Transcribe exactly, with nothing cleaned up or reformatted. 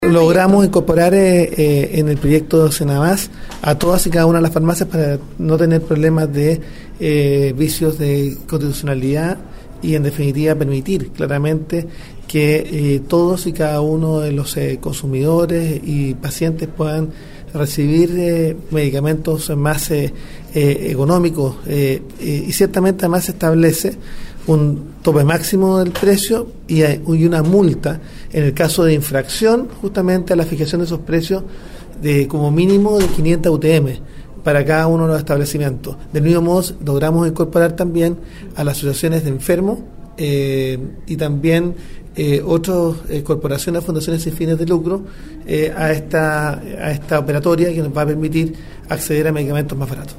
Logramos incorporar eh, eh, en el proyecto Senamás a todas y cada una de las farmacias para no tener problemas de eh, vicios de constitucionalidad y en definitiva permitir claramente que eh, todos y cada uno de los eh, consumidores y pacientes puedan recibir eh, medicamentos más eh, eh, económicos eh, eh, y ciertamente además se establece un tope máximo del precio y, hay, y una multa en el caso de infracción justamente a la fijación de esos precios de como mínimo de quinientas U T M para cada uno de los establecimientos. Del mismo modo logramos incorporar también a las asociaciones de enfermos eh, y también eh, otras eh, corporaciones, fundaciones sin fines de lucro eh, a esta a esta operatoria que nos va a permitir acceder a medicamentos más baratos.